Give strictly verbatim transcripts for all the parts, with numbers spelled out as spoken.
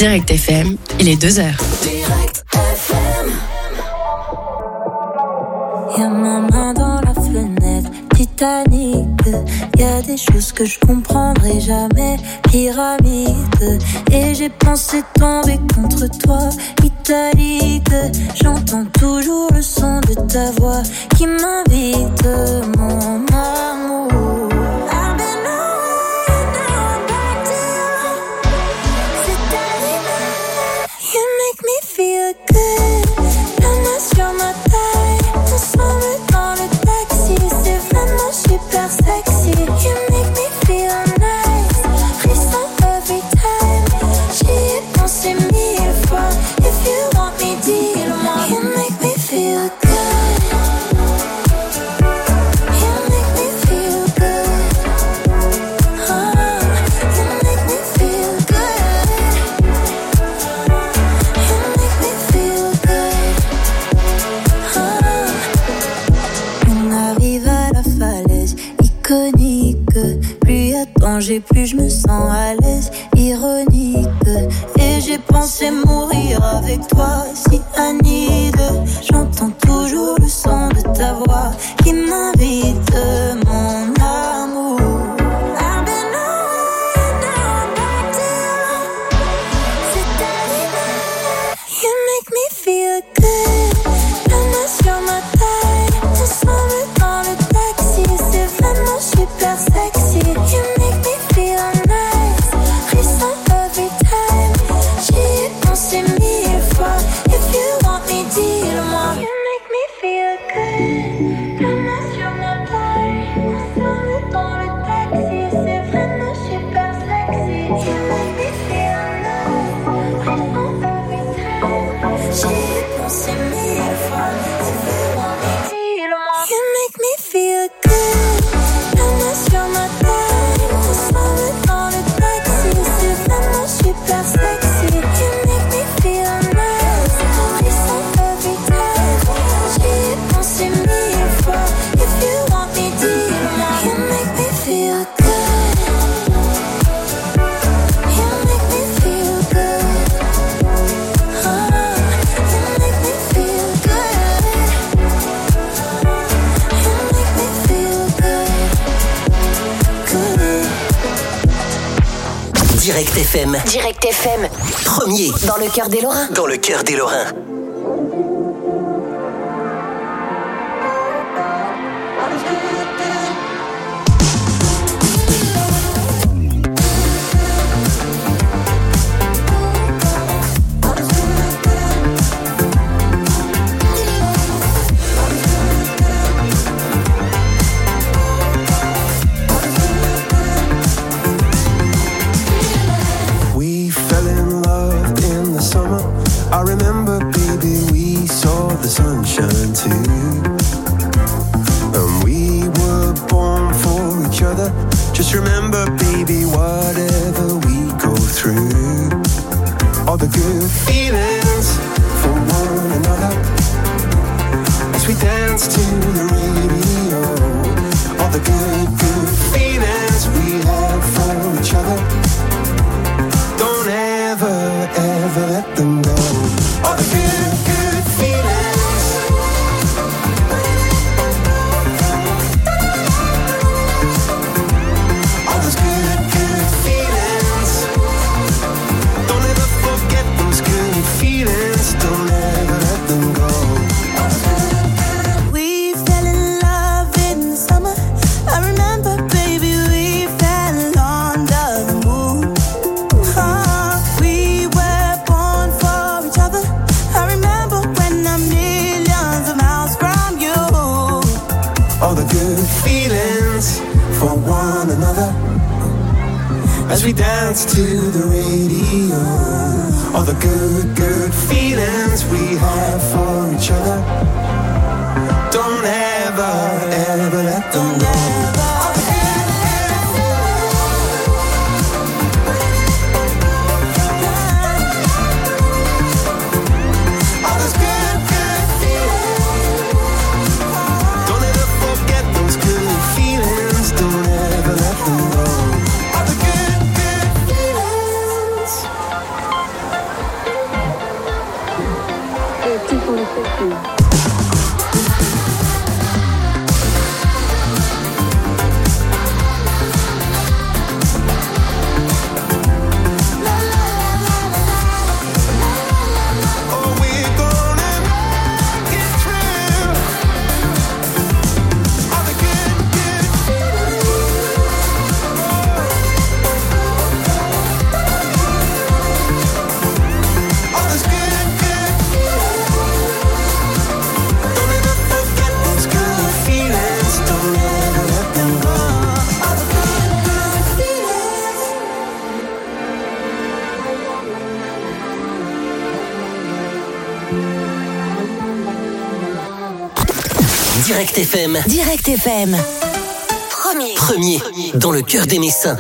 Direct F M, il est deux heures. Direct F M. Y'a ma main dans la fenêtre, Titanic. Y'a des choses que je comprendrai jamais, pyramide. Et j'ai pensé tomber contre toi, italique. J'entends toujours le son de ta voix qui m'invite, mon amour. Super sexy, you make me feel nice. Frisson every time. J'y ai pensé mille fois. If you want me, dis-le-moi. You make me feel good. You make me feel good. Oh, you make me feel good. You make me feel good. Oh. On arrive à la falaise iconique. Plus y a danger, plus je me sens à l'aise, ironique. Et j'ai pensé mourir avec toi, si Anide. J'entends toujours le son de ta voix qui m'invite, mon amour. I've been away, now I'm back to you. C'est ta limite. You make me feel good. La main sur ma taille. Ensemble dans le taxi. C'est vraiment super sexy. You make me feel nice. Frisson every time. J'y ai pensé mille fois. If you want me, dis-le-moi. You make me feel good. La main sur ma taille. Ensemble dans le taxi. C'est vraiment super sexy. You make me feel nice. Frisson every time. J'y ai pensé mille fois. If you want me, dis-le-moi. You make me feel good. La main sur ma taille. Ensemble dans le taxi. C'est vraiment super sexy. You make me feel nice. Frisson every time. J'y ai pensé mille fois. If you want me, dis-le-moi. You make me feel good. You make me feel good. Oh, you make me feel good. You make me feel good. Good. Direct F M. Direct F M. Premier Dans le cœur des Lorrains. dans le cœur des Lorrains. We fell in love in the summer. I remember, baby, we saw the sunshine too. And we were born for each other. Just remember, baby, whatever we go through, all the good feelings for one another, as we dance to the radio. All the good, good feelings we have for each other. Don't ever, ever let them go. All the good, good feelings. All those good, good feelings. Don't ever forget those good feelings. Don't ever let them go. We fell in love in the summer. I remember, baby, we fell under the moon. Oh, we were born for each other. I remember when I'm millions of miles from you. All the good feelings for one another, as we dance to the radio. All the good, good feelings we have for each other. Don't ever, ever let them go. All the good, good feelings. All those good, good feelings. Don't ever forget those good feelings. Don't ever let them go. All the good, good feelings. Direct F M. Direct F M. Premier. Premier. Dans le cœur des Messins.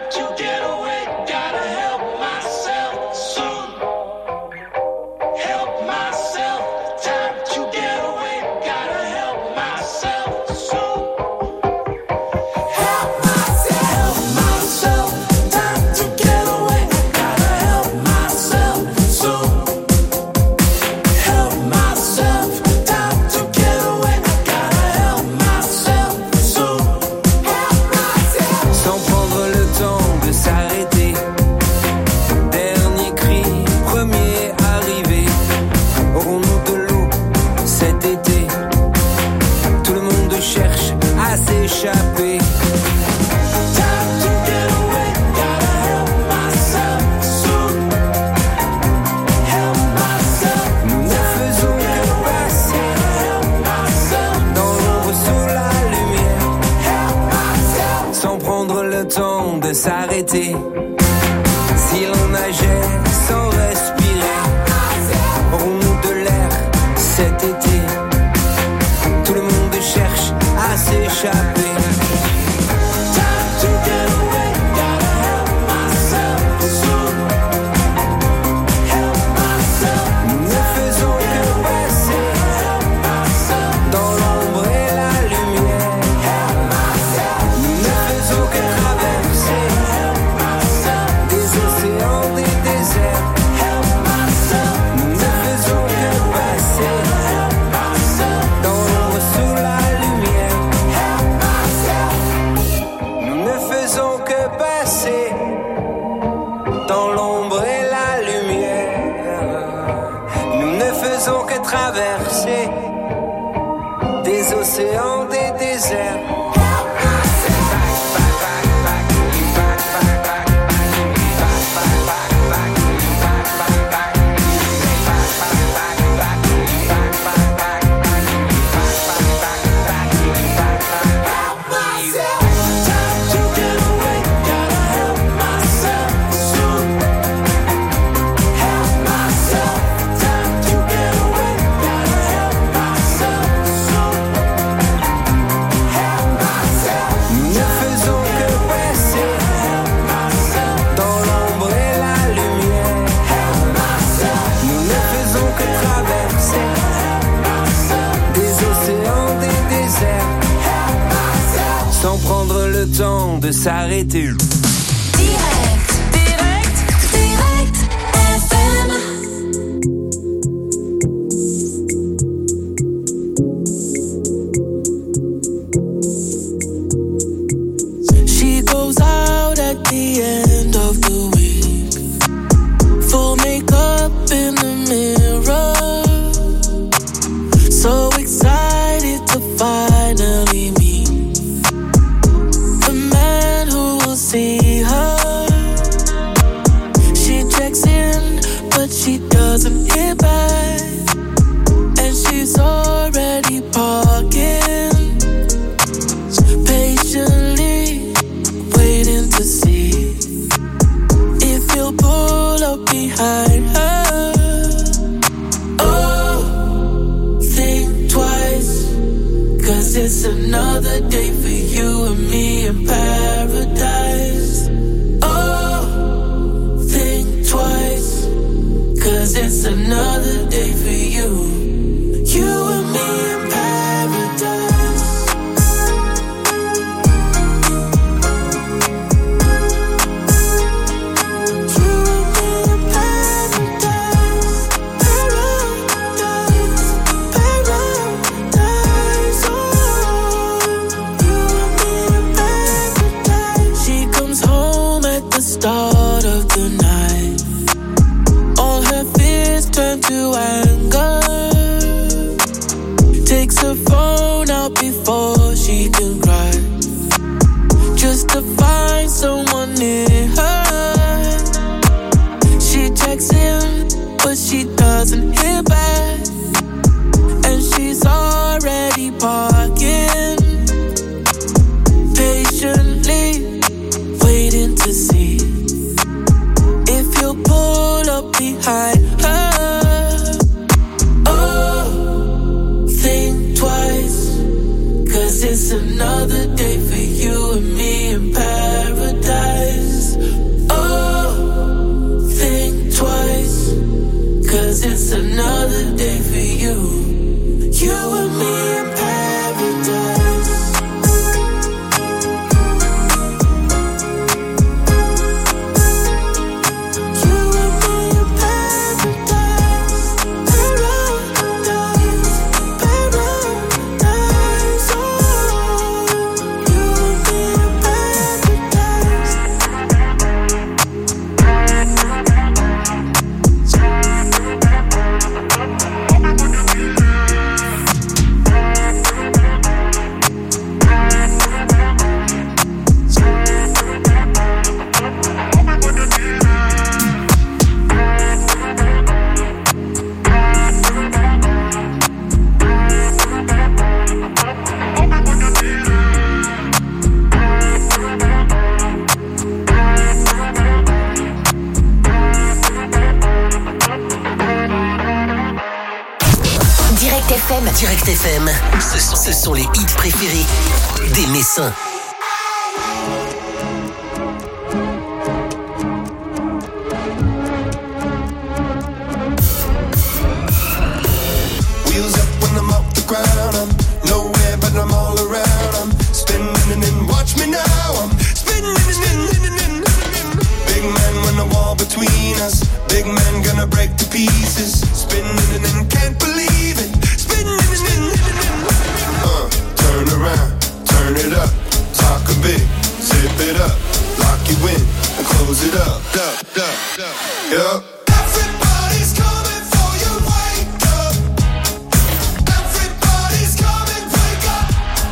S'arrêter si l'on nageait sans respirer, aurons-nous de l'air cet été? Tout le monde cherche à s'échapper. Traverser des océans, des déserts. De s'arrêter. Direct, direct, direct F M. She goes out at the end of the week, full makeup in the mirror, so excited to finally meet see her. She checks in, but she doesn't hear back, and she's already parking, patiently waiting to see if you'll pull up behind her. Oh, think twice, 'cause it's another day for you and me in paradise. Oh, think twice, 'cause it's another day for you, you and me in paradise. You and me in paradise, paradise. to anger. Takes her phone out before she can cry, just to find someone near her. She texts him, but she doesn't hear back, and she's already parking, patiently waiting to see if he'll pull up behind her. Oh, think twice, 'cause it's another day for you and me in paradise. Oh, think twice, 'cause it's another day for you, you and me in paradise. Direct F M, ce sont, ce sont les hits préférés des Messins. Wheels up when I'm off the ground. I'm nowhere but I'm all around. I'm spinning and watch me now. I'm spinning and big man when the wall between us. Big man gonna break to pieces. Spinning and can't believe it. Uh, turn around, turn it up, talk a bit, zip it up, lock you in, and close it up, up, up, up. Yup. Everybody's coming for you, wake up. Everybody's coming, wake up.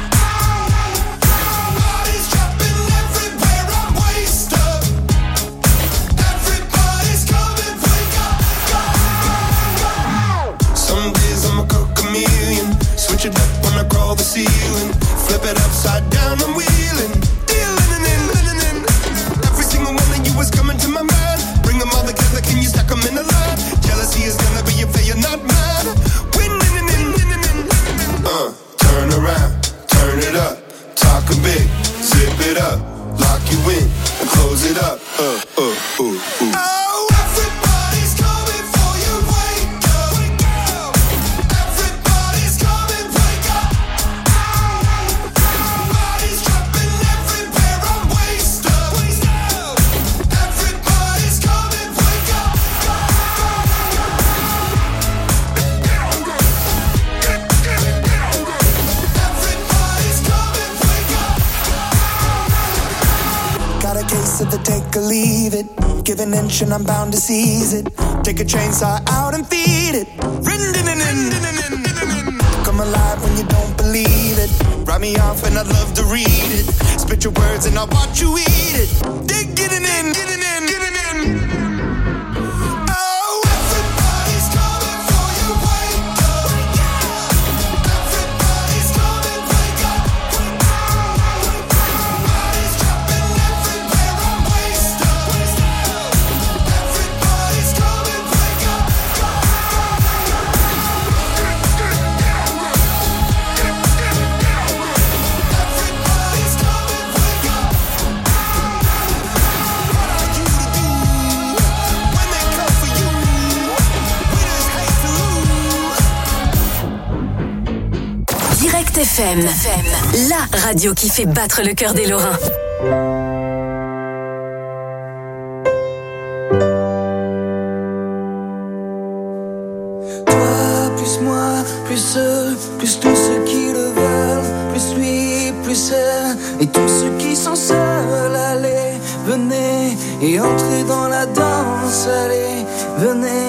Bodies dropping everywhere, I'm waist up. Everybody's coming, wake up. Some days I'ma cook a million. Switch it up when I crawl the ceiling. Flip it upside down, I'm wheeling. Dealing and in, and in. Every single one of you is coming to my mind. Bring them all together, can you stack them in a line? Jealousy is gonna be if you're not mine. Winning and in, and in. Uh, turn around, turn it up. Talk a bit, zip it up. Lock you in, and close it up. Uh, uh, uh, uh. Oh, everybody's coming for you, wake up. Everybody's coming, wake up. Bodies dropping everywhere, I'm waist up. Everybody's coming, wake up. Everybody's coming, wake up. Got a case of the take or leave it. Give an inch and I'm bound to seize it. Take a chainsaw out and feed it. Come alive when you don't believe it. Write me off and I'd love to read it. Spit your words and I'll watch you eat it. Dig it in, get it in, get it in. Oh, everybody's coming for you, wake up. Everybody's coming, wake up. Bodies dropping everywhere, I'm waist up. Everybody's coming, wake up. Everybody's coming, wake up. What are you to do when they come for you? Winners hate to lose. Direct F M, la radio qui fait battre le cœur des Lorrains. Toi, plus moi, plus eux, plus tous ceux qui le veulent, plus lui, plus elle, et tous ceux qui sont seuls, allez, venez, et entrez dans la danse, allez, venez,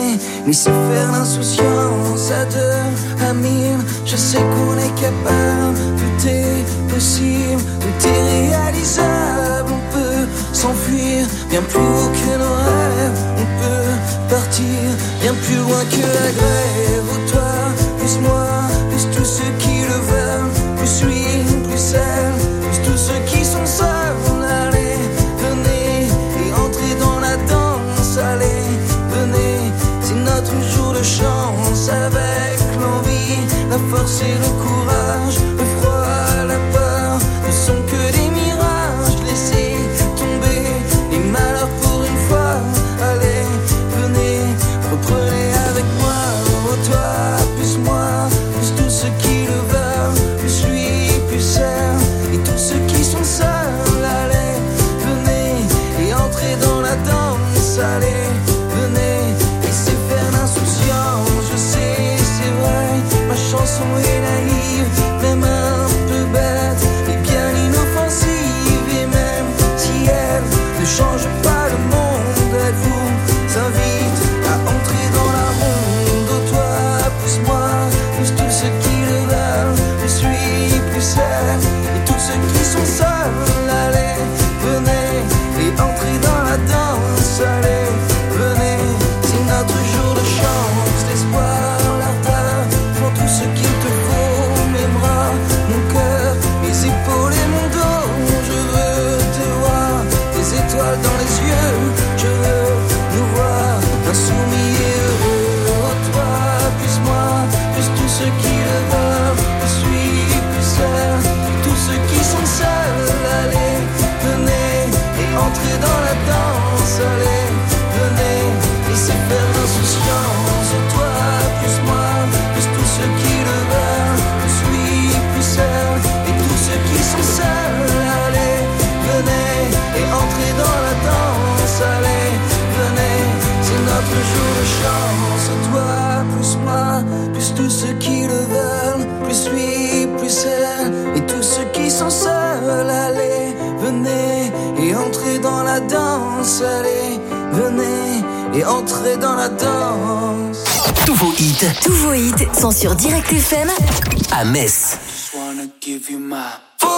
laisser faire l'insouciance à deux, à mille. Je sais qu'on est capable, tout est possible, tout est réalisable. On peut s'enfuir bien plus haut que nos rêves. On peut partir bien plus loin que la grève. Oh toi, plus moi, plus tous ceux qui le veulent, plus lui, plus elle, plus tous ceux qui sont seuls. Allez, venez et entrez dans la danse. Allez, venez, c'est notre jour de chance. Avec l'envie, la force et le courage, le froid, la peur ne sont que des mirages. Laissez tomber les malheurs pour une fois. Allez, venez, reprenez avec moi. Oh toi, plus moi, plus tous ceux qui le veulent, plus lui, plus elle, et tous ceux qui sont seuls. Allez, venez et entrez dans la danse. Allez, venez, laissez faire l'insouciance. Je sais, c'est vrai, ma chanson est naïve, même un peu bête, et bien inoffensive. Et même si elle ne change pas le monde, elle vous invite à entrer dans la ronde. Oh toi, plus moi, plus tous ceux qui le veulent, plus lui, plus elle, et tous ceux qui sont seuls. Allez, venez et entrez dans la danse. Allez, venez, c'est notre jour de chance. L'espoir, l'ardeur, pour tout ce qu'il te faut. Mes bras, mon cœur, mes épaules et mon dos. Je veux te voir, des étoiles dans les yeux. Je veux nous voir insoumis et heureux. Oh toi, plus moi, plus tous ceux qui le veulent, plus lui, plus elle, tous ceux qui sont seuls. Allez, venez et entrez dans la danse. Allez, venez, laissez faire l'insouciance. Oh toi, plus moi, plus tous ceux qui le veulent, plus lui, plus elle, et tous ceux qui sont seuls. Allez, venez et entrez dans la danse. Allez, venez, c'est notre jour de chance. Oh toi, plus moi, plus tous ceux qui le veulent, plus lui, plus elle, et tous ceux qui sont seuls. Allez, venez et entrez dans la danse. Allez, venez et entrez dans la danse. Tous vos hits, Tous vos hits sont sur Direct F M à Metz. Just wanna give you my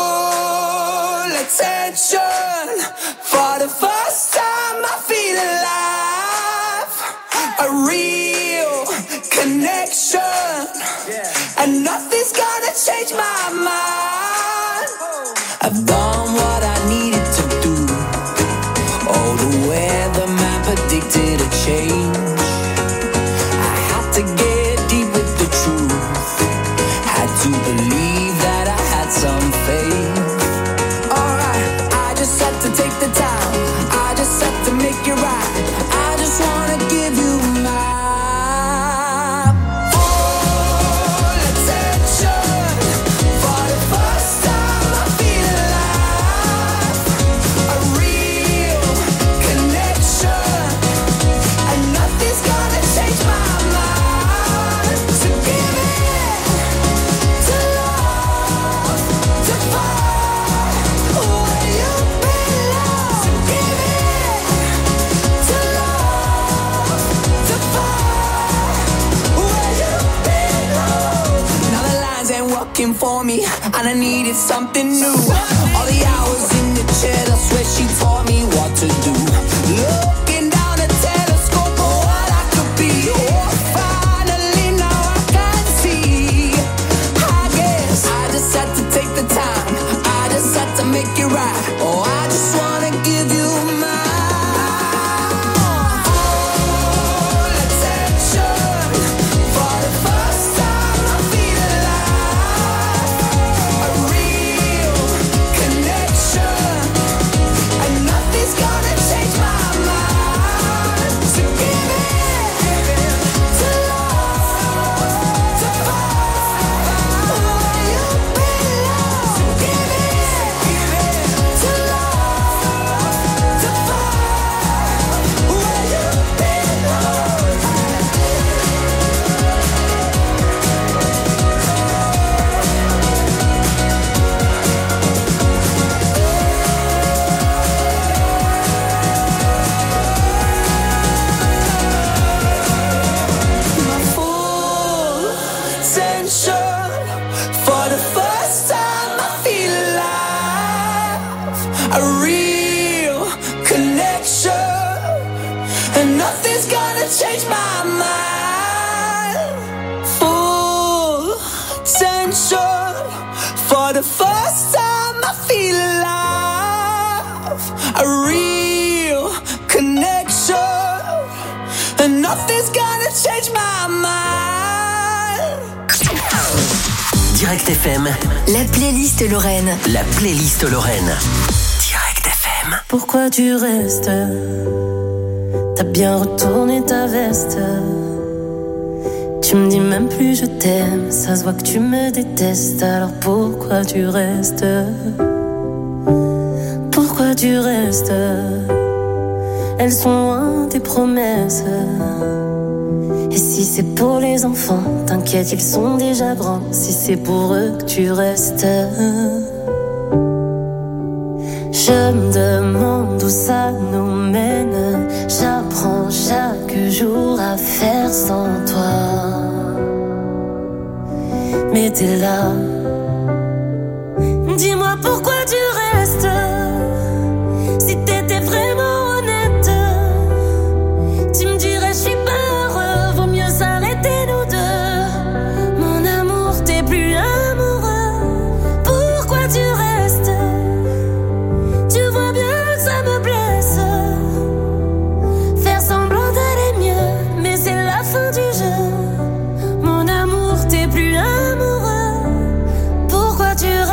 full attention. For the first time I feel alive. A real connection. And nothing's gonna change my mind. I've done what I needed to do. Oh, the weatherman predicted a change. I had to get deep with the truth. Had to believe that I had some faith. Alright, I just had to take the time. I just had to make it right. I just wanna give you my full attention. For the first time I feel alive. A real connection. And nothing's gonna change my mind. So give it to love, to find where you belong. So give it to love, to find where you belong. Now the lines ain't working for me, and I needed something new. All the hours in the chair, I swear she taught me what to do. Looking down a telescope for what I could be. Oh, finally now I can see. I guess I just had to take the time. I just had to make it right. Oh, I just wanna give you my full attention. For the first time I feel alive. A real connection. and nothing's gonna change my mind. Direct F M. La playlist Lorraine. La playlist Lorraine. Direct F M. Pourquoi tu restes? T'as bien retourné ta veste. Tu me dis même plus je t'aime. Ça se voit que tu me détestes. Alors pourquoi tu restes? Pourquoi tu restes? Elles sont loin tes promesses. Et si c'est pour les enfants, t'inquiète, ils sont déjà grands. Si c'est pour eux que tu restes, je me demande où ça nous mène. J'apprends chaque jour à faire sans toi. Mais t'es là. Dis-moi pourquoi tu restes. Si t'étais vraiment honnête, tu me dirais je suis pas heureux, vaut mieux s'arrêter nous deux. Mon amour, t'es plus amoureux. Pourquoi tu restes? Tu vois bien que ça me blesse. Faire semblant d'aller mieux, mais c'est la fin du jeu. Mon amour, t'es plus amoureux. Pourquoi tu restes?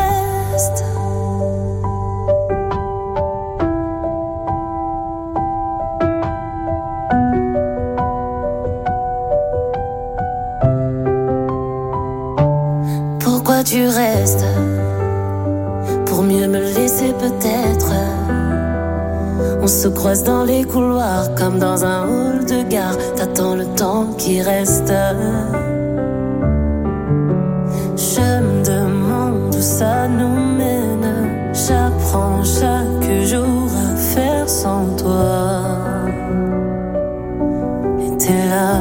Pourquoi tu restes? Pour mieux me laisser peut-être. On se croise dans les couloirs comme dans un hall de gare. T'attends le temps qui reste. Je me demande où ça nous mène. J'apprends chaque jour à faire sans toi. Et t'es là.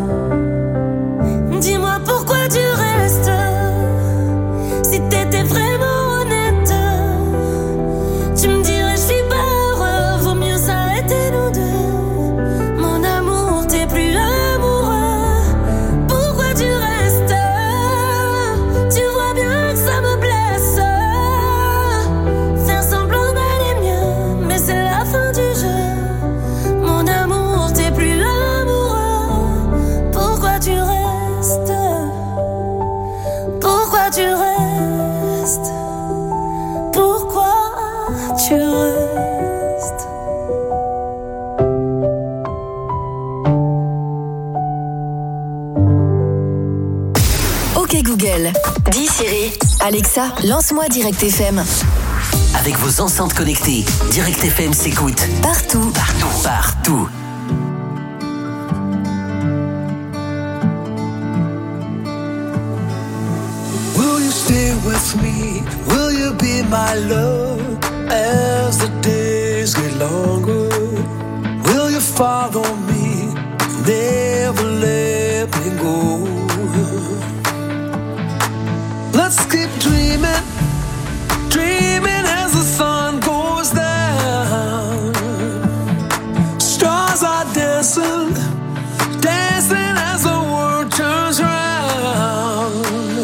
Dis-moi pourquoi tu restes. Si t'étais vraiment honnête, tu me dirais je suis pas heureux, vaut mieux s'arrêter nous deux. Mon amour, t'es plus amoureux. Pourquoi tu restes? Tu vois bien que ça me blesse. Faire semblant d'aller mieux, mais c'est la fin du jeu. Mon amour, t'es plus amoureux. Pourquoi tu restes? Pourquoi tu restes? Pourquoi tu restes? Ok Google, dis Siri, Alexa, lance-moi Direct F M. Avec vos enceintes connectées, Direct F M s'écoute Partout, partout, partout. Will you stay with me? Will you be my love as the days get longer? Will you follow me? Never let me go. Let's keep dreaming, dreaming as the sun goes down. Stars are dancing, dancing as the world turns round.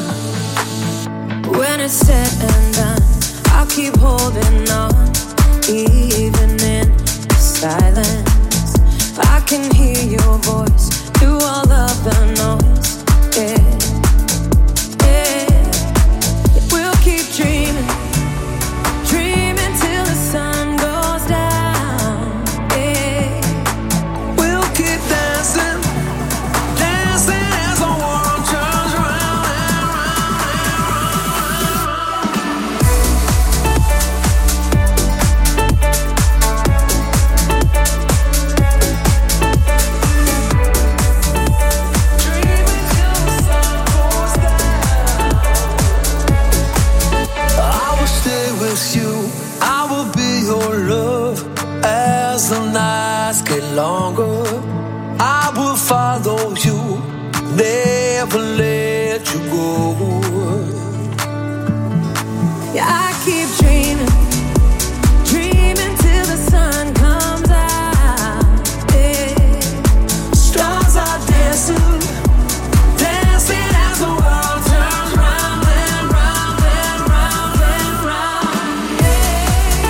When it's said and done, I'll keep holding on, even in silence. I can hear your voice through all of the noise. Yeah, yeah. We'll keep dreaming, dreaming till the sun goes down. Yeah, We'll keep dancing, dancing as the world turns round and round Dreaming till the sun goes down. I will stay with you, I will be your love as the nights get longer. I will follow you, never let you go. yeah. I keep dreaming, dreaming till the sun comes out. Yeah. Stars are dancing, dancing as the world turns round and round and round and round.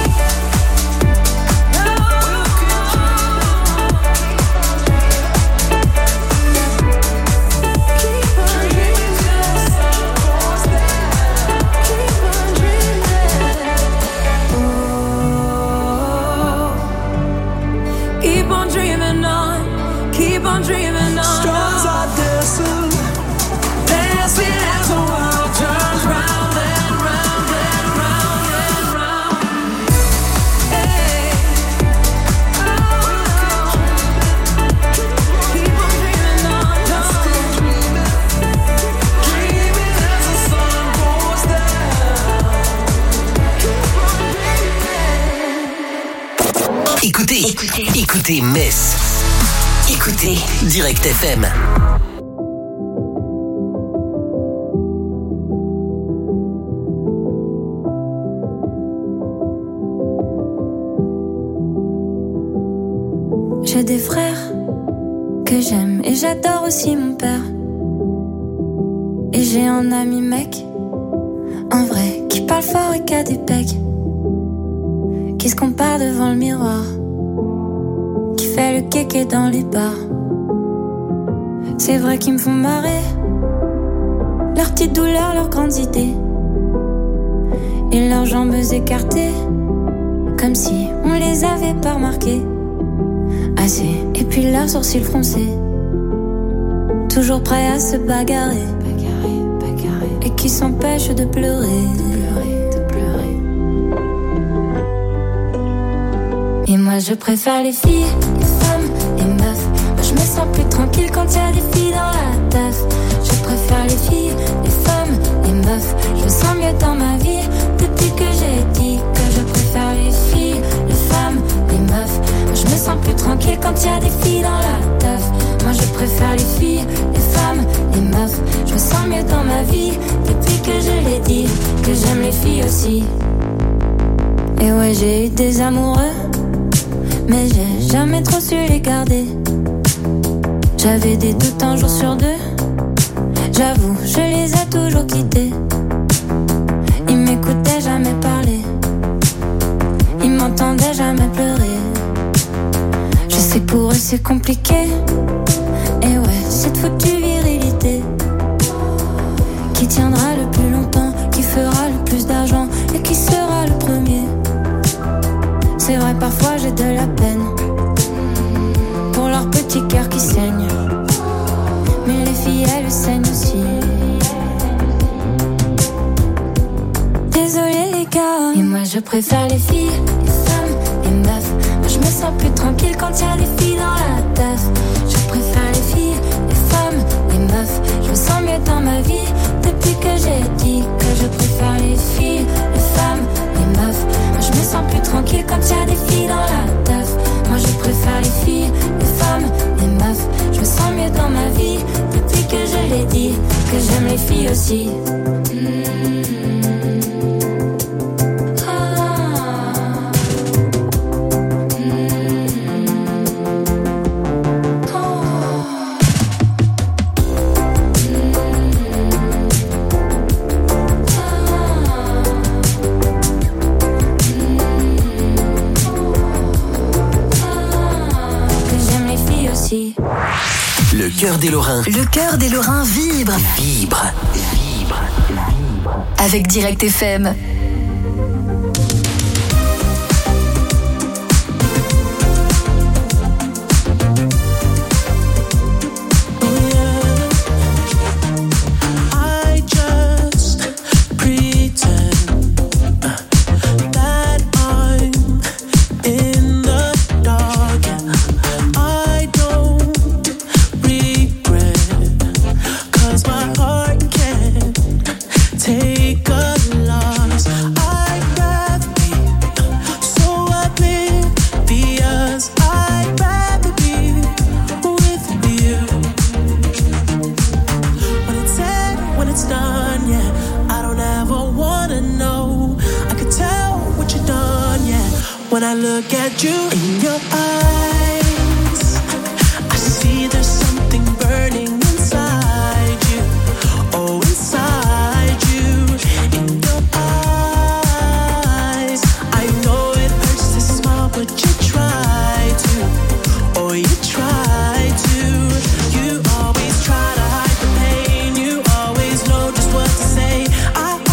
We'll keep dreaming, dreaming on. Stars are dancing, dancing as the world turns round and round and round and round. Hey, oh, keep on dreaming on, dreaming, dreaming as the sun goes down. Écoutez, écoutez, écoutez Metz. Écoutez Direct F M. J'ai des frères que j'aime et j'adore aussi mon père. Et j'ai un ami mec, un vrai, qui parle fort et qui a des pecs, qui se compare devant le miroir, qui fait le kéké dans les bars. C'est vrai qu'ils me font marrer, leurs petites douleurs, leurs grandes idées, et leurs jambes écartées, comme si on les avait pas remarquées. Assez, et puis leurs sourcils froncés, toujours prêts à se bagarrer, bagarrer, bagarrer, et qui s'empêchent de pleurer, de pleurer, de pleurer. Et moi je préfère les filles, les femmes, les meufs. Moi je me sens plus tranquille quand y a des filles dans la teuf. Je préfère les filles, les femmes, les meufs. Je me sens mieux dans ma vie depuis que j'ai dit que je préfère les filles, les femmes, les meufs. Moi je me sens plus tranquille quand y a des filles dans la teuf. Moi je préfère les filles, les femmes, les meufs. Je me sens mieux dans ma vie depuis que je l'ai dit que j'aime les filles aussi. Et ouais, j'ai eu des amoureux, mais j'ai jamais trop su les garder. J'avais des doutes un jour sur deux, j'avoue, je les ai toujours quittés. Ils m'écoutaient jamais parler, ils m'entendaient jamais pleurer. Je sais que pour eux c'est compliqué, et ouais, cette foutue virilité qui tiendra le plus longtemps, qui fera le plus d'argent et qui sera le premier. C'est vrai, parfois j'ai de la peine pour leur petit cœur qui saigne, mais les filles elles saignent aussi. Désolée les gars, et moi je préfère les filles, les femmes, les meufs. Moi je me sens plus tranquille quand y a des filles dans la teuf. Je préfère les filles, les femmes, les meufs. Je me sens mieux dans ma vie depuis que j'ai dit que je préfère les filles, les femmes, les meufs. Moi je me sens plus tranquille quand y a des filles dans la teuf. Moi je préfère les filles, les femmes, les meufs. Je me sens mieux dans ma vie depuis que je l'ai dit que j'aime les filles aussi. Mmh. Le cœur des Lorrains. Le cœur des Lorrains vibre. Vibre. Vibre. Vibre. Avec Direct F M.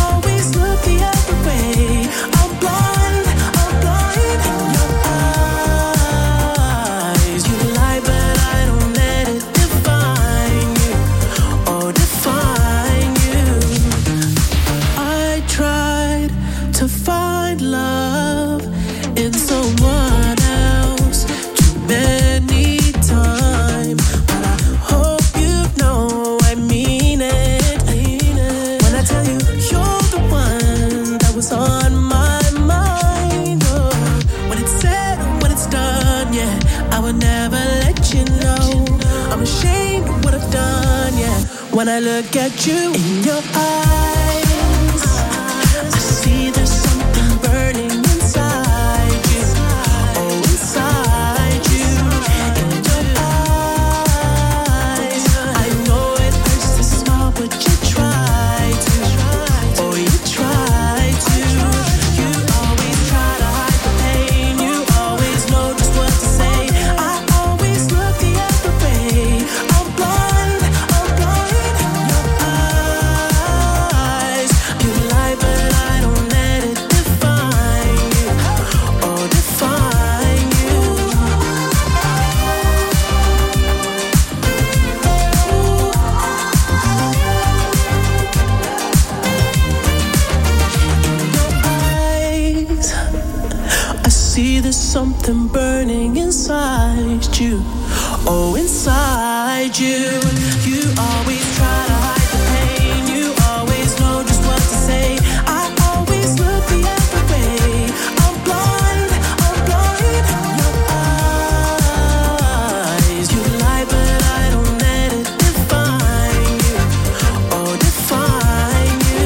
I'm blind, I'm blind in your eyes. When I look at you in your eyes, I see there's something burning inside you. Oh, inside you. In your eyes, I know it hurts to smile, but you try to. Oh, you try to. You always try to hide the pain. You always know just what to say. I always look the other way. I'm blind, I'm blind. Your eyes, you lie, but I don't let it define you. Oh, define you. Eyes, I see there's something burning inside you. Oh, inside you. You always try to hide the pain. You always know just what to say. I always look the other way. I'm blind, I'm blind. Your eyes, you lie, but I don't let it define you. Oh, define you.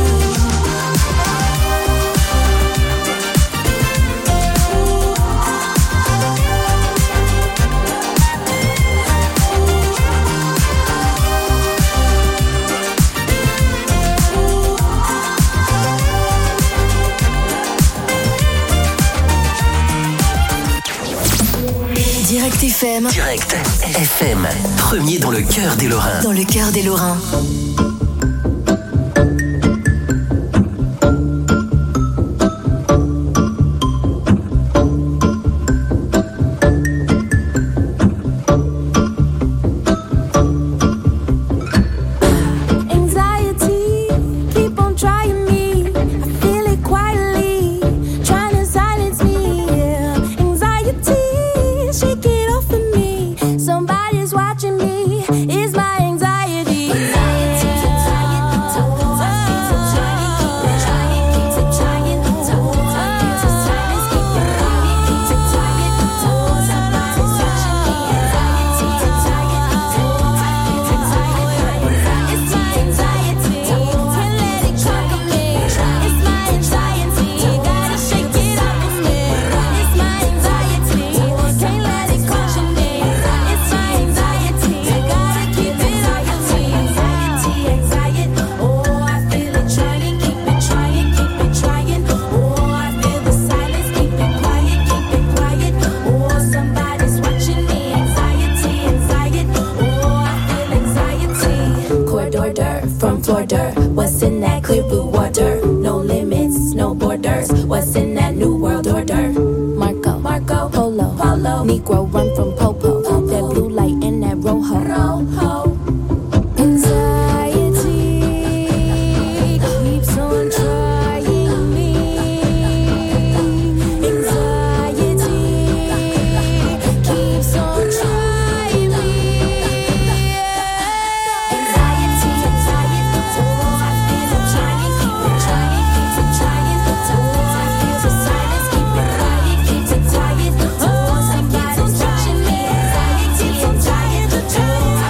Direct F M. Direct F M, premier dans le cœur des Lorrains. Dans le cœur des Lorrains. Anxiety, keep on trying me. I feel it quietly, trying to silence me. Yeah. Anxiety, shake it off of me. Somebody's watching me. It's my anxiety. Anxiety, from Florida. What's in that clear blue water? No limits, no borders. What's in that new world order? Marco, Marco, Polo, Polo. Negro run from Popo. Popo. That blue light in that rojo. Rojo. Anxiety keeps on trying me. Anxiety keeps on trying me. Anxiety, anxiety, oh, I feel it trying, keep it trying, keep it trying. Oh, I feel the silence, keep it quiet, keep it tired. Oh, somebody's watching me. Anxiety, anxiety, oh, I feel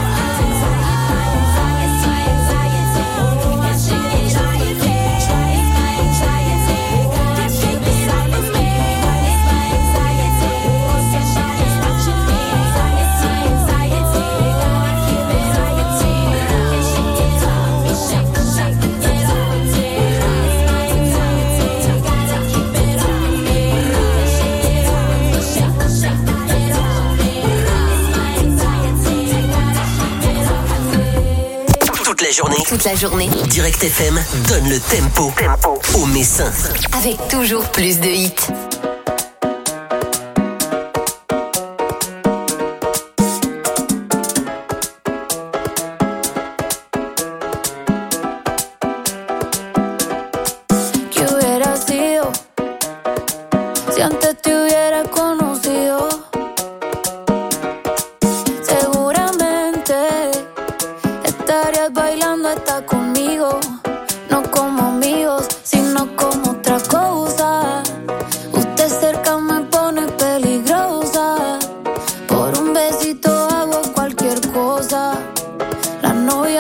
anxiety, anxiety, oh, I shake it, try it, try it, my anxiety. Gotta shake it off of me. It's my anxiety, oh, somebody's watching me. Anxiety, anxiety, gotta keep it anxiety. Can't shake it off me, shake, shake it off me. It's my anxiety, gotta keep it on me. Can't shake it off me, shake, shake it off me. It's my anxiety, gotta keep it on me. Toute la journée, Toute la journée. Direct F M donne le tempo, tempo. aux Messins. Avec toujours plus de hits. ¿Qué hubiera sido si antes te hubiera conocido? Seguramente estarías bailando hasta conmigo, no como amigos, sino como otra cosa.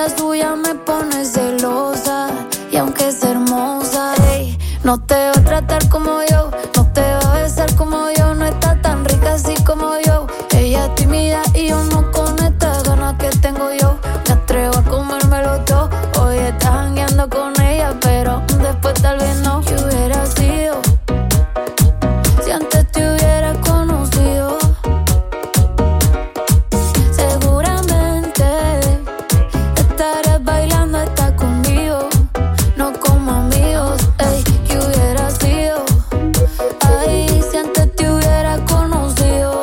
la suya me pone celosa. Y aunque es hermosa, ey, no te va a tratar como yo, no te va a besar como yo, no está tan rica así como yo. Ella es tímida y yo no con estas ganas que tengo yo. Me atrevo a comérmelo todo. Hoy estás jangueando con ella, pero después tal vez no. ¿Qué hubiera sido si antes te hubiera conocido? Seguramente estarías bailando hasta conmigo, no como amigos. Ey, ¿qué hubiera sido? Ay, si antes te hubiera conocido.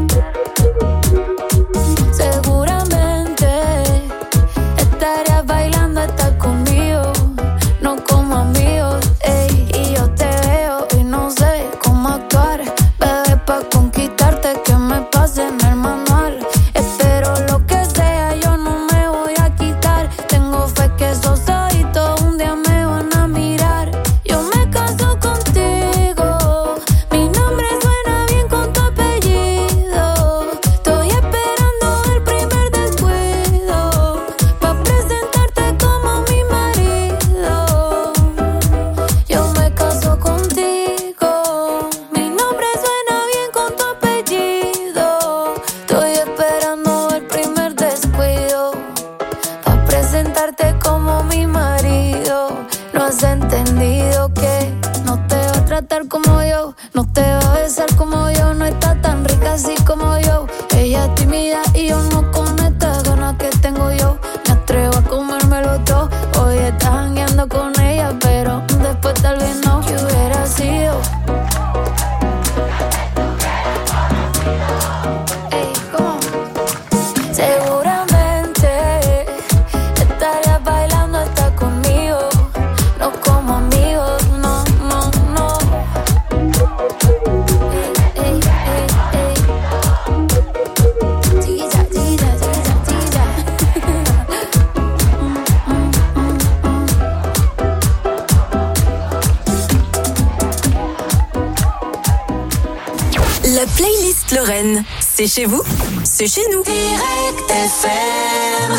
Seguramente estarías bailando hasta conmigo, no como amigos. Ey, y yo te veo y no sé cómo actuar, bebé, pa' conquistarte que me pasen el manual. Espero lo que sea, yo no me voy a quitar. Tengo fe que esos ojitos un día me van a mirar. Yo me caso contigo, mi nombre suena bien con tu apellido. Estoy esperando el primer descuido pa' presentarte como mi marido. Yo me caso contigo, mi nombre suena bien con tu apellido. Estoy esperando el primer descuido pa' presentarte como mi marido. No has entendido que no te va a tratar como yo, no te va a besar como yo, no está tan rica así como yo. Ella es tímida y yo no con estas ganas que tengo yo. Me atrevo a comérmelo todo. Hoy estás jangueando con ella, pero después tal vez no. ¿Qué hubiera sido? Ey, ¿cómo? Seguramente estarías bailando hasta conmigo, no como amigos, no, no, no. Ey, ey, ey, ey. Chiquilla, chiquilla, chiquilla, chiquilla. La playlist Lorraine, c'est chez vous, c'est chez nous. Direct F M.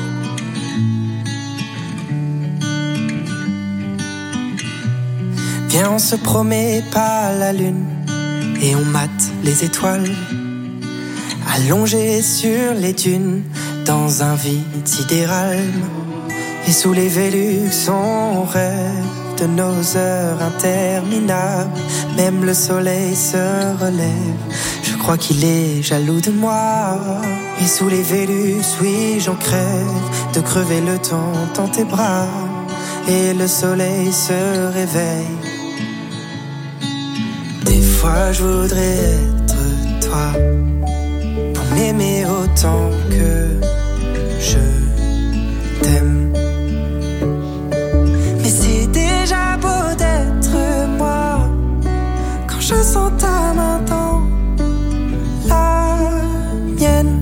Viens, on se promet pas la lune et on mate les étoiles, allongés sur les dunes dans un vide sidéral. Et sous les Vélux on rêve de nos heures interminables. Même le soleil se relève, je crois qu'il est jaloux de moi. Et sous les Vélux, oui j'en crève de crever le temps dans tes bras. Et le soleil se réveille. Des fois je voudrais être toi, pour m'aimer autant que je t'aime. Mais c'est déjà beau d'être moi, quand je sens ta main dans la mienne.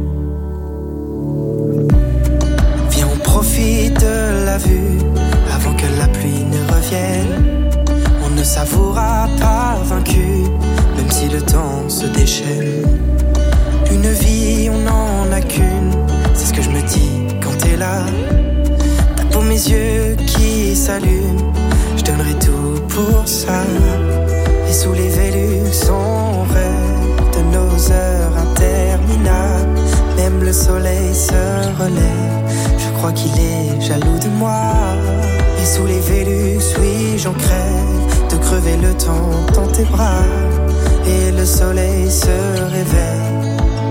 Viens, on profite de la vue avant que la pluie ne revienne. On ne s'avouera pas vaincu, même si le temps se déchaîne. Une vie, on n'en a qu'une, c'est ce que je me dis quand t'es là. T'as pour mes yeux qui s'allument, je donnerai tout pour ça. Et sous les Vélux, on rêve de nos heures interminables. Même le soleil se relève, je crois qu'il est jaloux de moi. Et sous les Vélux, oui j'en crève de crever le temps dans tes bras. Et le soleil se réveille.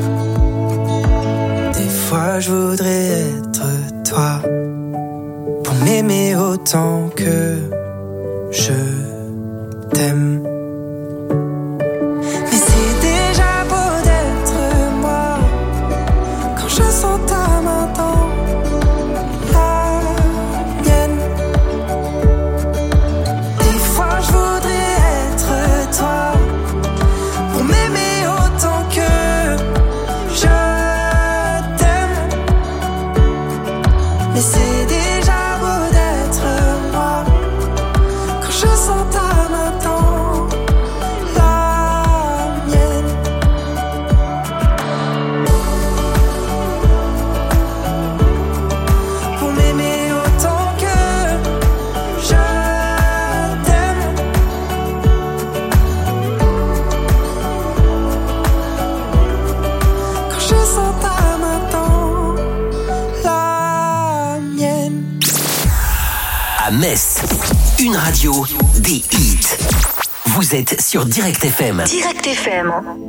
Des fois je voudrais être toi, pour m'aimer autant que je t'aime. Mais c'est déjà beau d'être moi, quand je sens ta main dans la mienne. Des fois je voudrais être toi, pour m'aimer autant que je t'aime. Mais c'est déjà beau d'être moi, quand je sens ta main dans la mienne. à Metz. Une radio, des hits. Vous êtes sur Direct F M. Direct F M.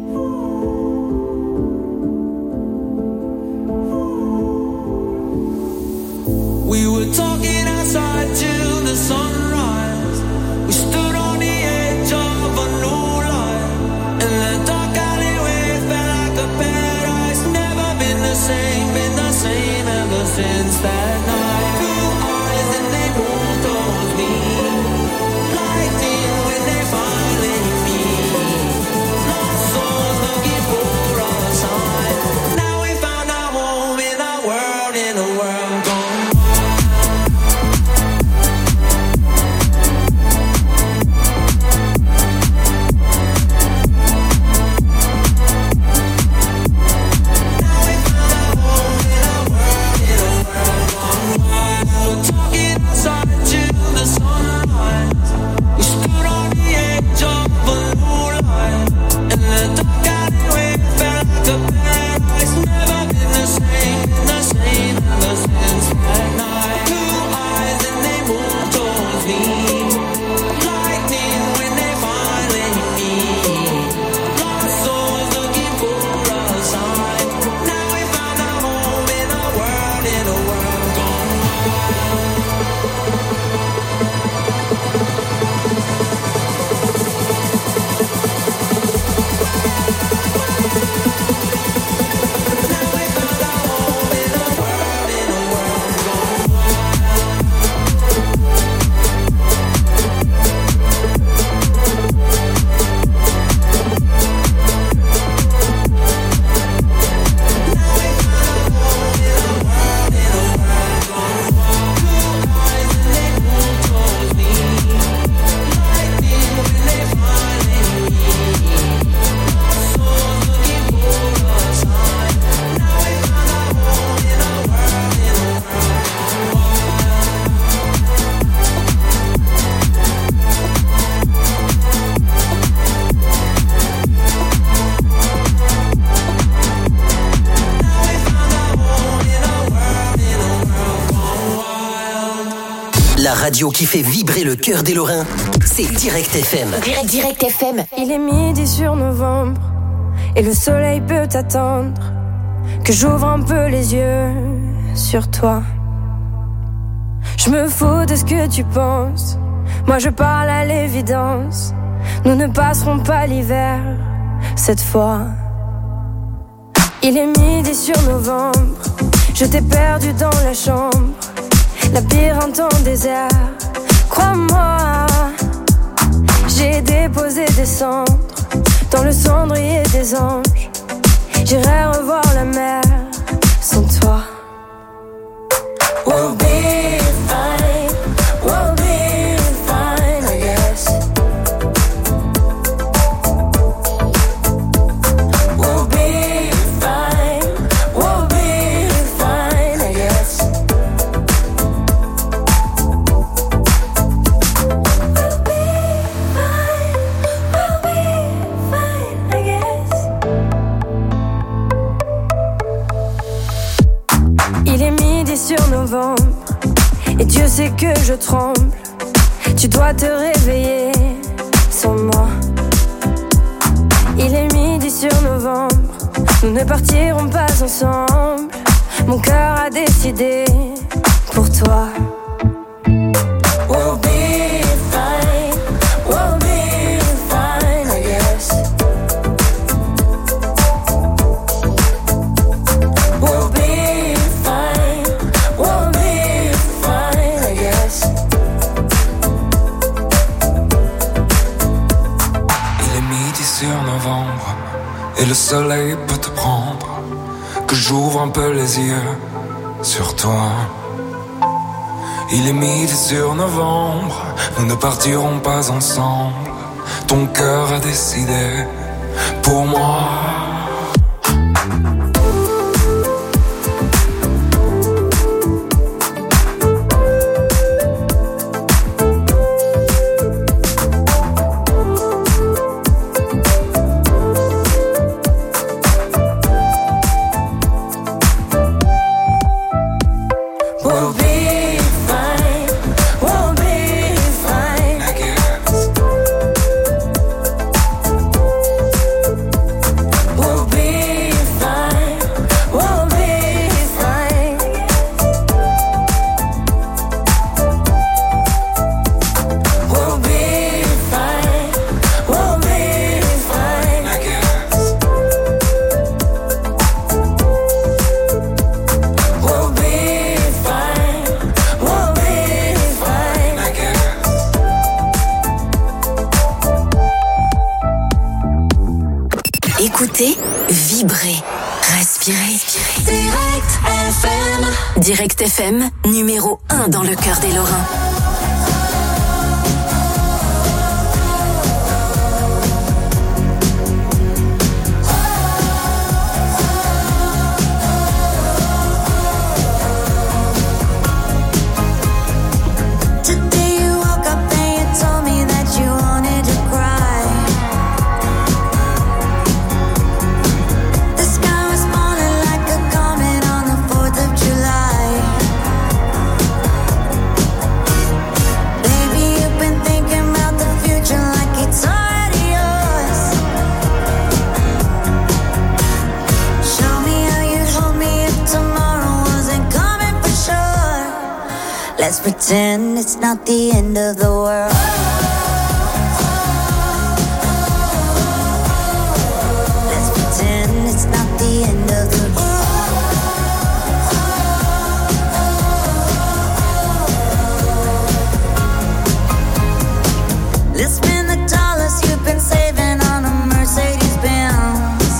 We were talking outside till the sunrise. We stood on the edge of a new life. And the dark alleyway felt like a paradise. Never been the same, been the same ever since that night. Blue eyes and they moved towards me. Lightning when they finally meet. Lost souls looking for a sign. Now we found our home in our world, in a world gone. La radio qui fait vibrer le cœur des Lorrains, c'est Direct F M. Direct, Direct F M. Il est midi sur novembre et le soleil peut attendre que j'ouvre un peu les yeux sur toi. Je me fous de ce que tu penses, moi je parle à l'évidence. Nous ne passerons pas l'hiver cette fois. Il est midi sur novembre, je t'ai perdu dans la chambre. Labyrinthe en désert, crois-moi. J'ai déposé des cendres dans le cendrier des anges. J'irai revoir la mer sans toi. We'll be fine, we'll be fine, I guess. We'll be fine, we'll be fine, I guess. Sur novembre, et Dieu sait que je tremble. Tu dois te réveiller sans moi. Il est midi sur novembre, nous ne partirons pas ensemble. Mon cœur a décidé pour toi. We'll be fine, we'll be fine, I guess. We'll be fine, we'll be fine, I guess. Il est midi sur novembre et le soleil peut te prendre. Que j'ouvre un peu les yeux sur toi. Il est midi sur novembre, nous ne partirons pas ensemble. Ton cœur a décidé pour moi. We'll be fine, we'll Direct F M, numéro un dans le cœur des Lorrains. Let's pretend it's not the end of the world. Let's pretend it's not the end of the world. Let's spend the dollars you've been saving on a Mercedes Benz.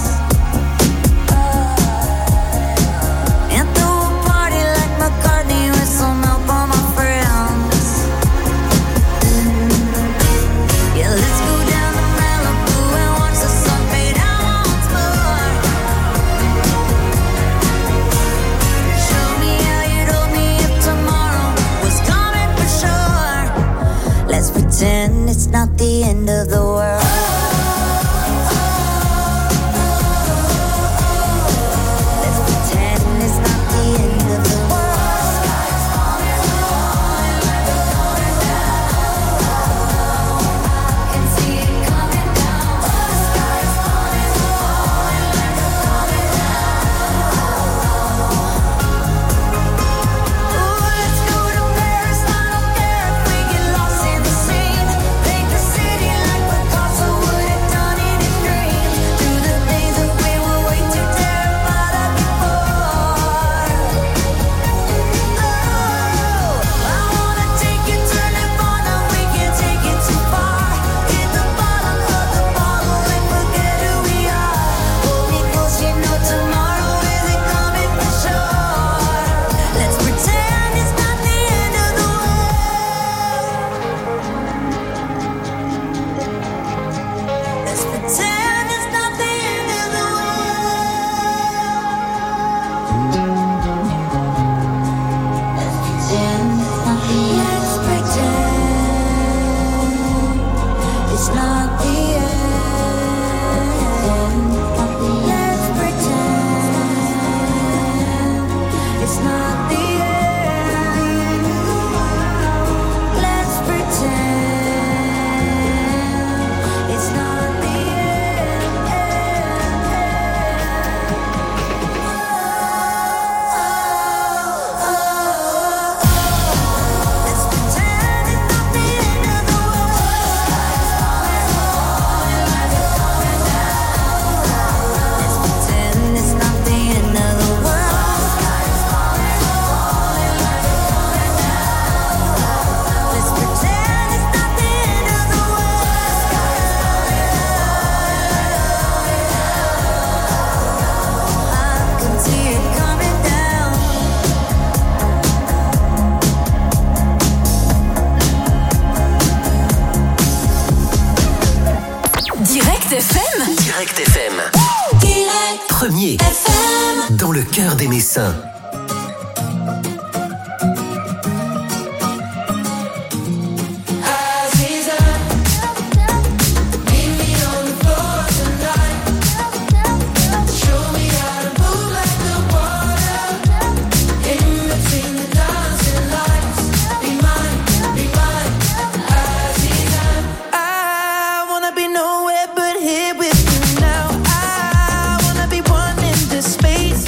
And throw a party like McCartney with some help on my friends. Yeah, let's go down to Malibu and watch the sun fade out once more. Show me how you'd hold me if tomorrow was coming for sure. Let's pretend it's not the end of the world. Let's pretend it's not the end of the world. Sky's falling low, I can see it coming down. The sky's falling low, ooh, let's go to Paris. I don't care if we get lost in the scene. Paint the city like Picasso would have done it in dreams. Do the things that we were way too terrified of before. Oh, I wanna take you to Nirvana. We can't take it too far. Hit the bottom of the bottle and forget who we are. Hold me close, you know tomorrow isn't coming for sure. Let's pretend it's not the end of the world. Let's pretend it's not the end of the world. Let's pretend it's not the end. Let's pretend it's not the end. Let's pretend it's not the Let's pretend it's not the end of the world. Let's pretend it's not the end of the world. Let's pretend it's not the end of the world. I can see it coming down. Direct F M. Direct F M. Direct Premier F M. dans le cœur des Messins. I wanna be nowhere but here with you now. I wanna be one in this space.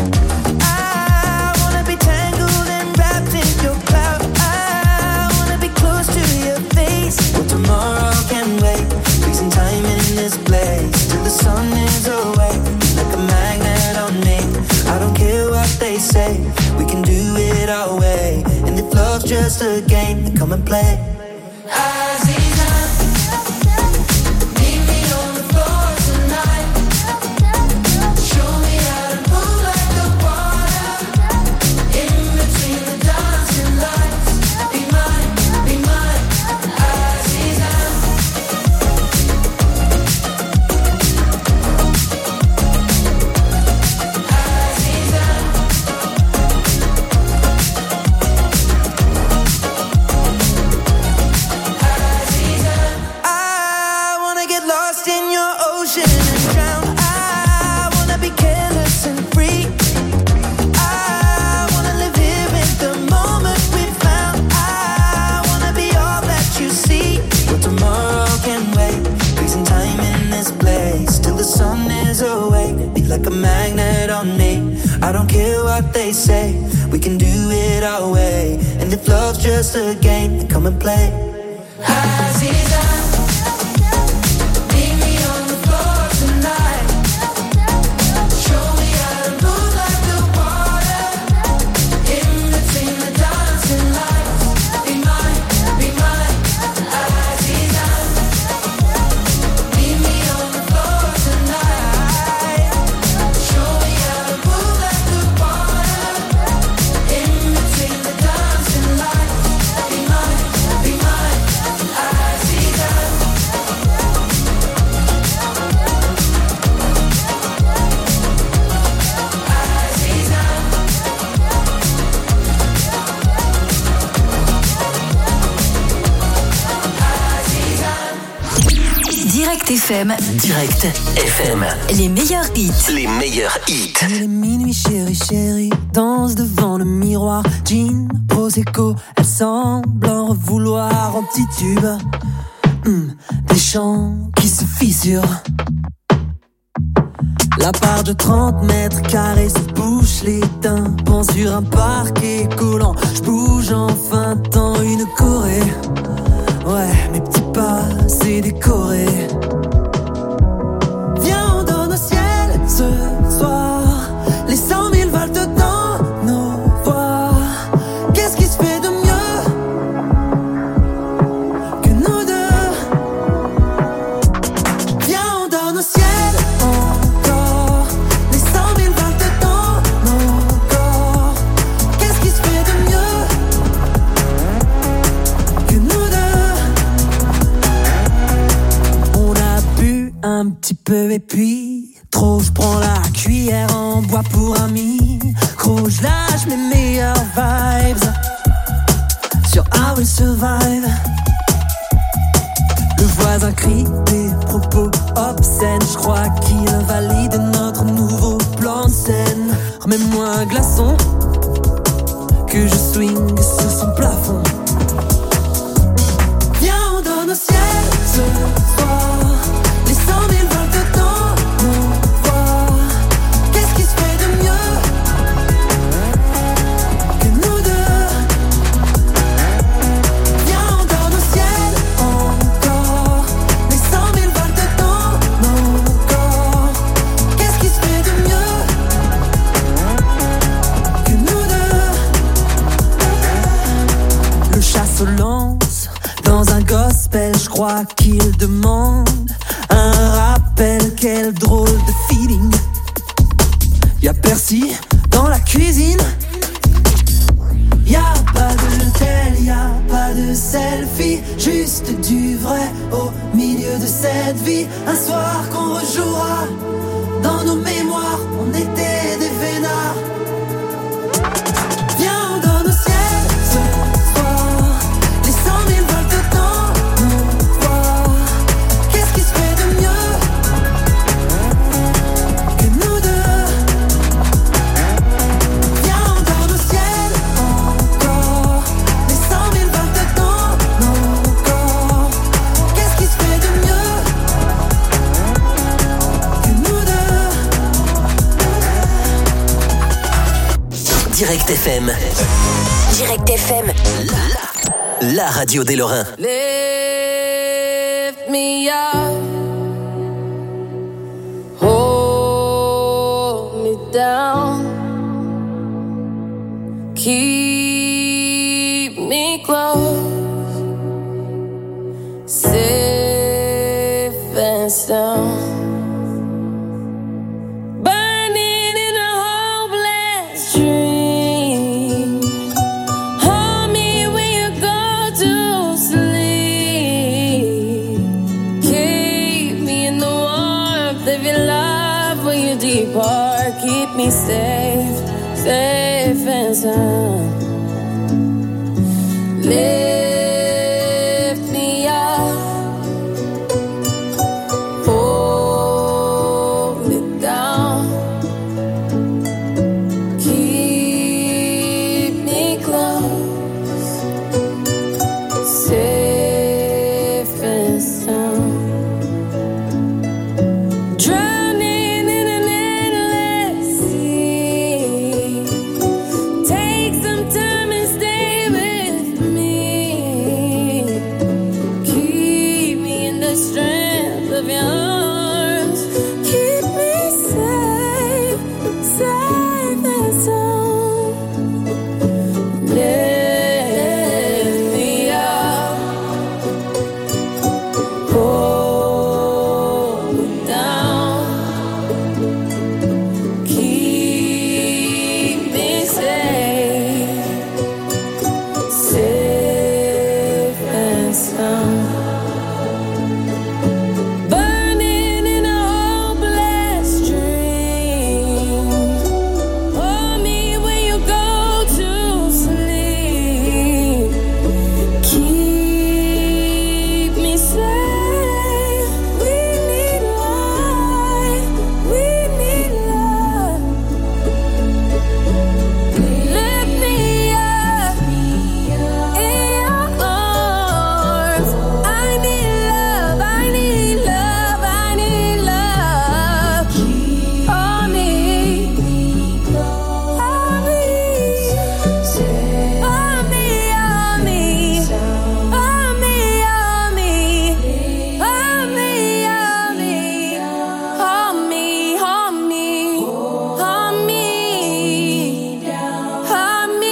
I wanna be tangled and wrapped in your cloud. I wanna be close to your face. Well, tomorrow can wait. Freezing time in this place till the sun is away. Like a magnet on me. I don't care what they say. We can do it our way. And if love's just a game, then come and play. In what they say. We can do it our way. And if love's just a game, then come and play. Aziza, meet me on the floor tonight. Show me how to move like the water. In between the dancing lights. Be mine, be mine, Aziza. Meet me on the floor tonight. Show me how to move like the water. In between the dancing lights. Be mine, be mine, Aziza. Direct F M. Direct F M. Les meilleurs hits. Les meilleurs hits. Il est minuit, chérie, chérie, danse devant le miroir. Jean, Prosecco, elle semble en revouloir. En petit tube, hum, des chants qui se fissurent. La part de trente mètres carrés se bouche les tympans sur un parquet collant. J'bouge enfin dans une Corée. Ouais, mes petits pas, c'est décoré. Viens, on donne au ciel ce soir les cent mille volts dans nos voix. Qu'est-ce qui se fait de mieux que nous deux? Viens, on donne au ciel encore les cent mille volts dans nos corps. Qu'est-ce qui se fait de mieux que nous deux? On a bu un petit peu et puis trop, je prends la cuillère en bois pour un micro. Je lâche mes meilleures vibes sur I Will Survive. Le voisin crie des propos obscènes. Je crois qu'il valide notre nouveau plan de scène. Remets-moi un glaçon que je swing sur son plafond. Viens, on donne au ciel ce soir les cent mille volts dans nos voix. Qu'est-ce qui se fait de mieux que nous deux? Viens, on donne au ciel encore les cent mille volts dans nos corps. Qu'est-ce qui se fait de mieux que nous deux? Le chasse au lance dans un gospel, je crois qu'il demande un rappel. Quel drôle de feeling. Y'a Percy dans la cuisine. Y'a pas de tel, y'a pas de selfie. Juste du vrai au milieu de cette vie. Un soir qu'on rejouera dans nos mémoires. On était des vénards. Viens, on donne au ciel ce soir les cent mille volts dans nos voix. Qu'est-ce qui se fait de mieux que nous deux? Viens, on donne au ciel encore les cent mille volts dans nos corps. Qu'est-ce qui se fait de mieux que nous deux? Direct F M. Direct F M. La, la radio des Lorrains. Lift me up, hold me down, keep me close, safe and sound. Burning in a hopeless dream. Hold me when you go to sleep. Keep me in the warmth of your love when you depart. Keep me safe, safe and sound. Live